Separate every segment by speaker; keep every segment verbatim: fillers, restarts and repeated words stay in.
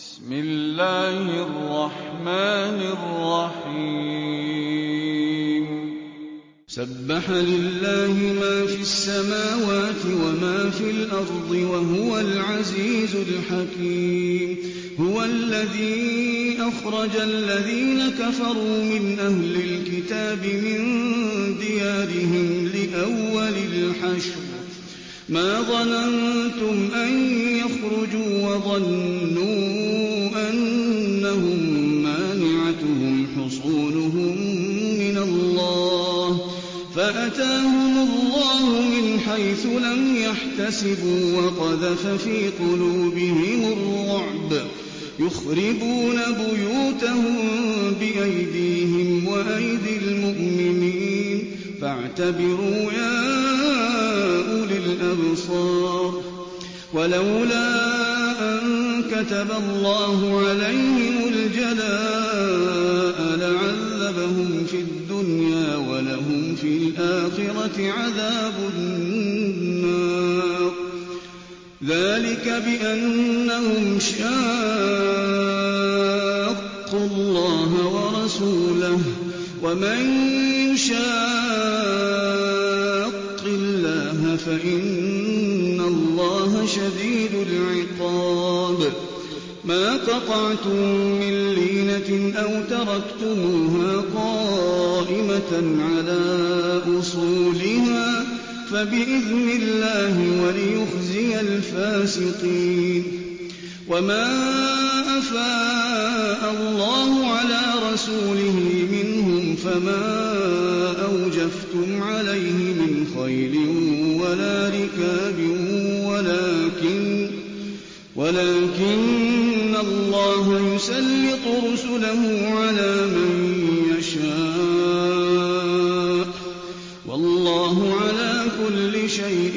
Speaker 1: بسم الله الرحمن الرحيم سبح لله ما في السماوات وما في الأرض وهو العزيز الحكيم هو الذي أخرج الذين كفروا من أهل الكتاب من ديارهم لأول الحشر ما ظننتم أن يخرجوا وظنوا أنهم مانعتهم حصونهم من الله فأتاهم الله من حيث لم يحتسبوا وقذف في قلوبهم الرعب يخربون بيوتهم بأيديهم وأيدي المؤمنين فاعتبروا يا أولي الأبصار ولولا أن كتب الله عليهم الجلاء لعذبهم في الدنيا ولهم في الآخرة عذاب النار ذلك بأنهم شاقوا الله ورسوله ومن يشاق الله فإن الله شديد العقاب ما قطعتم من لينة أو تركتموها قائمة على أصولها فبإذن الله وليخزي الفاسقين وما أفاء الله على رسوله منهم فما أوجفتم عليه من خيل ولا ركاب ولكن ولكن الله يسلط رسله على من يشاء والله على كل شيء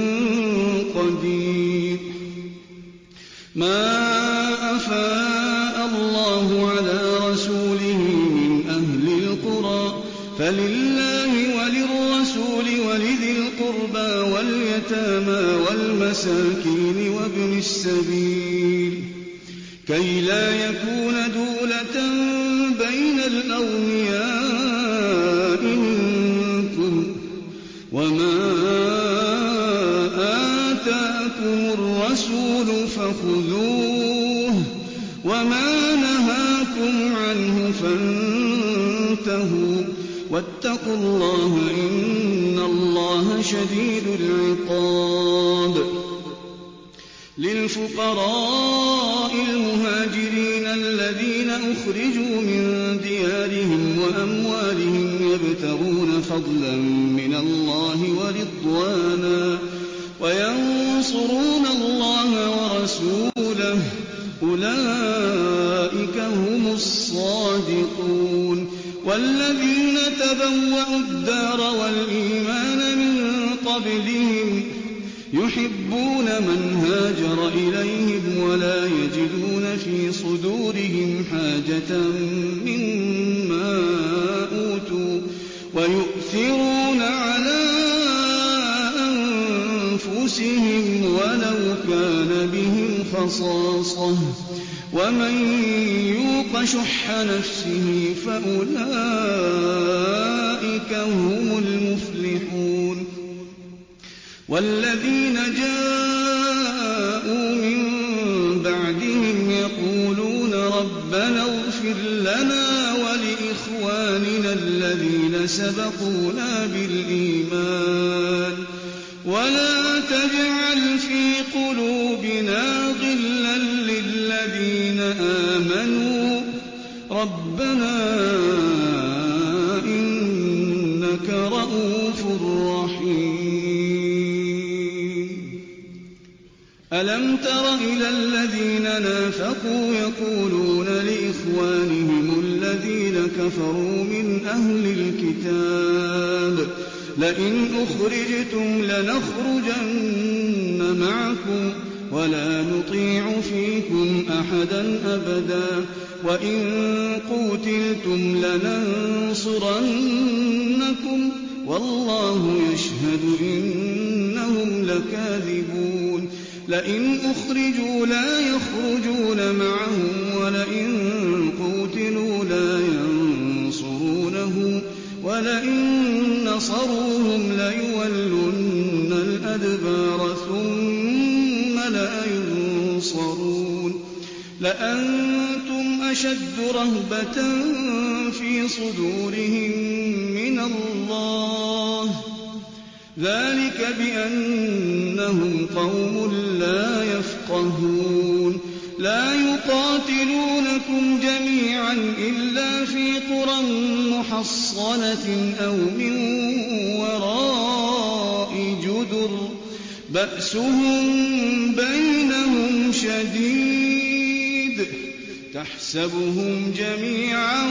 Speaker 1: قدير ما أفاء الله على رسوله من أهل القرى فلله وللرسول ولذي القربى واليتامى والمساكين وابن السبيل كي لا يكون دولة بين الأغنياء منكم وما آتاكم الرسول فخذوه وما نهاكم عنه فانتهوا واتقوا الله إن الله شديد العقاب للفقراء المهاجرين الذين أخرجوا من ديارهم وأموالهم يبتغون فضلا من الله ورضوانا وينصرون الله ورسوله أولئك هم الصادقون والذين تبوأوا الدار والإيمان من قبلهم يحبون من هاجر إليهم ولا يجدون في صدورهم حاجة مما أوتوا ويؤثرون على أنفسهم ولو كان بهم خصاصة ومن يوق شح نفسه فأولئك هم المفلحون والذين جاءوا من بعدهم يقولون ربنا اغفر لنا ولإخواننا الذين سبقونا بالإيمان ولا تجعل في قلوبنا غلا للذين آمنوا ربنا إنك رءوف رحيم ألم تر إلى الذين نافقوا يقولون لإخوانهم الذين كفروا من أهل الكتاب لئن أخرجتم لنخرجن معكم ولا نطيع فيكم أحدا أبدا وإن قوتلتم لننصرنكم والله يشهد إنهم لكاذبون لئن أخرجوا لا يخرجون معهم لأنتم أشد رهبة في صدورهم من الله ذلك بأنهم قوم لا يفقهون لا يقاتلونكم جميعا إلا في قرى محصنة أو من وراء جدر بأسهم بينهم شديد تحسبهم جميعا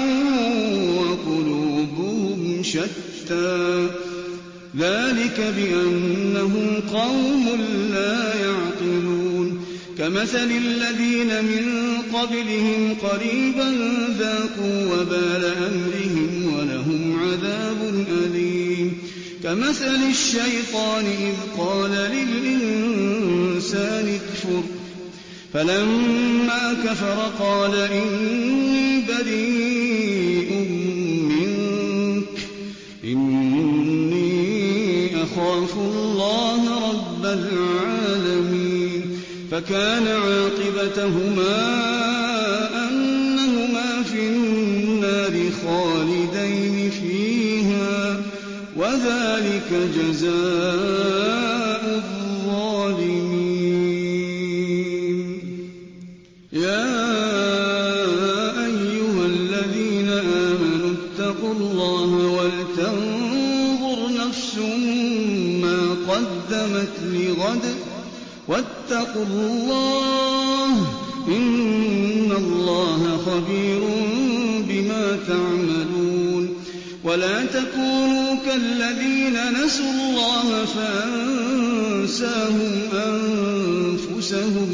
Speaker 1: وقلوبهم شتى ذلك بأنهم قوم لا يعقلون كمثل الذين من قبلهم قريبا ذاقوا وبال أمرهم ولهم عذاب أليم كمثل الشيطان إذ قال للإنسان اكفر فلما كفر قال إني بريء منك إني أخاف الله رب العالمين فكان عاقبتهما أنهما في النار خالدين فيها وذلك جزاء الظالمين يا أيها الذين آمنوا اتقوا الله ولتنظر نفس ما قدمت لغد واتقوا الله إن الله خبير بما تعملون ولا تكونوا كالذين نسوا الله فأنساهم أنفسهم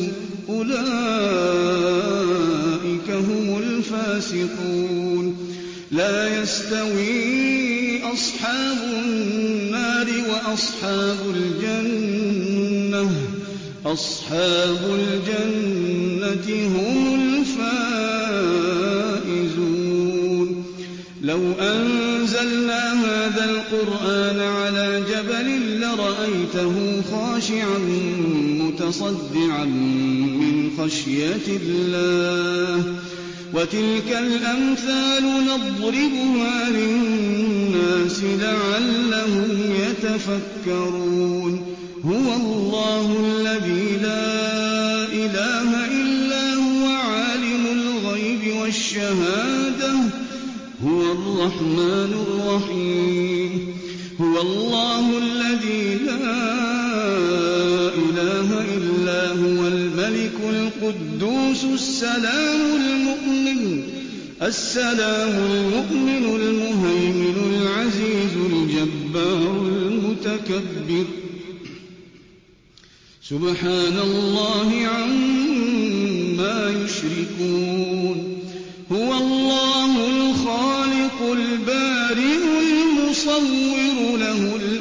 Speaker 1: أولئك هم الفاسقون لا يستوي أصحاب النار وأصحاب الجنة أصحاب الجنة هم الفائزون لو أنزلنا هذا القرآن على جبل لرأيته خاشعا متصدعا من خشية الله وتلك الأمثال نضربها للناس لعلهم يتفكرون هو الله الذي لا إله إلا هو عالم الغيب والشهادة هو الرحمن الرحيم هو الله الذي لا إله إلا هو الملك القدوس السلام المؤمن السلام المؤمن المهيمن العزيز الجبار المتكبر سبحان الله عما يشركون هو الله الخالق البارئ المصور له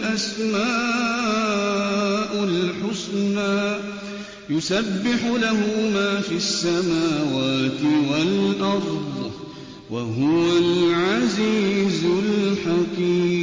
Speaker 1: الأسماء الحسنى يسبح له ما في السماوات والأرض وهو العزيز الحكيم